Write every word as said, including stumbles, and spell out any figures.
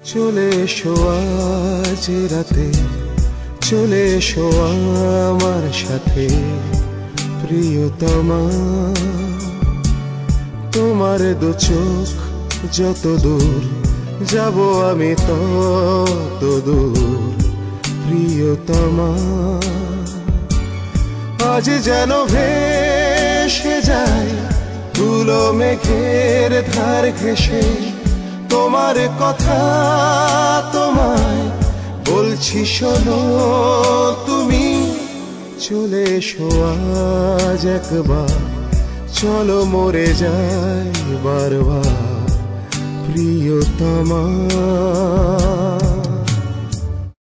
চলে এসো আজ রাতে, চলে এসো আমার সাথে প্রিয়তমা। তোমার দু চোখ যত দূর যাব আমি তত দূর প্রিয়তমা। আজ যেন ভেসে যায় ধুলো মেঘের ধার ঘেঁষে, তোমার কথা তোমায় বলছি শোনো তুমি। চলে এসো আজ একবার, চলো মরে যাই বারবার প্রিয়তমা।